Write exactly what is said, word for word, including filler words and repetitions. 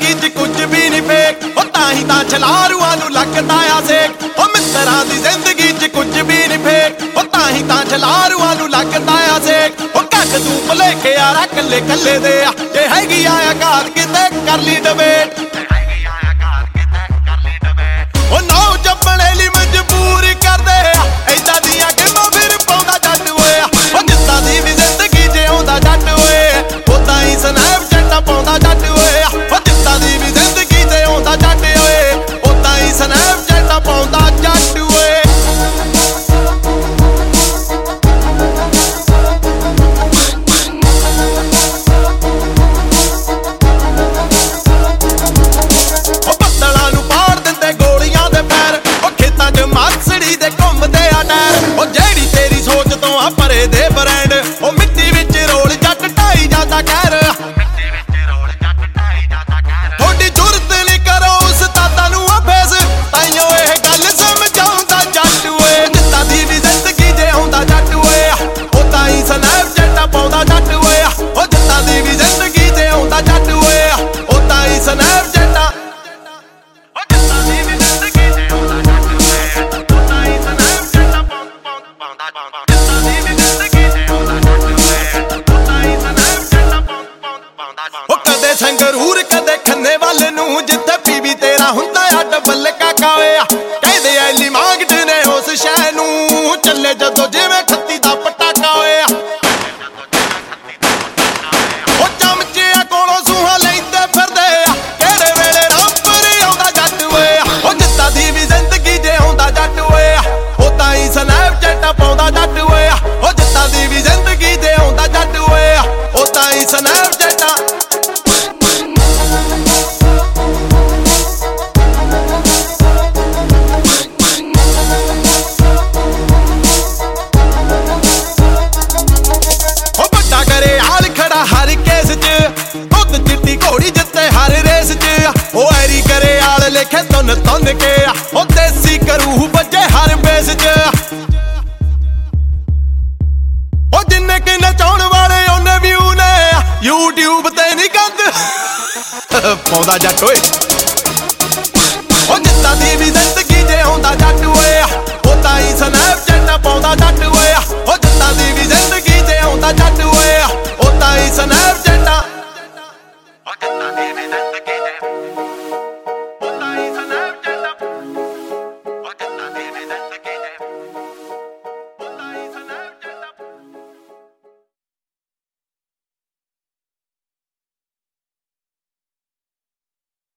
जिंदगी च कुछ भी नहीं फेक ओ ताही तां छलारुआं नूं लगदा आ सेक ओ मित्तरां दी जिंदगी च कुछ भी नहीं फेक ओ ताही तां छलारुआं नूं लगदा आ सेक ओ घट तूं भुलेखे यारा कल्ले कल्ले दे आ जे हैगी आया घात किते कर ली डिबेट ओ नौ जपणे लई मजबूर कर दे ऐदां दियां गेमां फिर पाउंदा जट ओए ओ जिद्दां दी भी जिंदगी जिउंदा जट ओए उदां ही स्नैपचैटां पाउंदा जट ओए ओ जिद्दां दी भी जिंदगी जिउंदा जट ओए उदां ही स्नैपचैटां पाउंदा जट ओए भरे दे ब्रांड ओ मिट्टी विच रोल जट ढाई जाता कहर थोड़ी जुरत नहीं करो उस ताता नूं फेस ताइयों एह गल समझाउंदा जट ओए जिद्दां दी भी जिंदगी जिउंदा जट ओए ओ ताई स्नैपचैटां पाउंदा जट ओए ओ जिद्दां दी भी जिंदगी जिउंदा जट ओए ओ ताई स्नैपचैटां ओ जिद्दां दी भी जिंदगी जिउंदा जट ओए ओ ताई स्नैपचैटां पाउंदा पाउंदा कदे संगरूर कदे खन्ने वाल नूं जिथे पीवी तेरा हुंदा आ डबल काका होया कहदे ऐली मांगट ने उस शह नूं चले जदों जिवें खत्ती दा पटाका होया ओ चमचिया कोलों सूहा लैंदे फिरदे आ किहड़े वेले रांपर आउंदा जट होया ओ जिद्दां दी भी जिंदगी जिउंदा जट होया ओ तां ही स्नैपचैटां पाउंदा जट होया ओ जिद्दां दी भी जिंदगी जिउंदा जट होया ओ तां ही स्नैपचैटां हर केस च खुद चिट्टी घोड़ी जिते हर रेस च ओ ऐरी करे आल लेखे तुन तुन के ओ देसी करूह बजे हर बेस च ओ जिन्ने कि नचाउण वाले ओने व्यू ने यूट्यूब ते नहीं गंद पाउंदा जट ओए।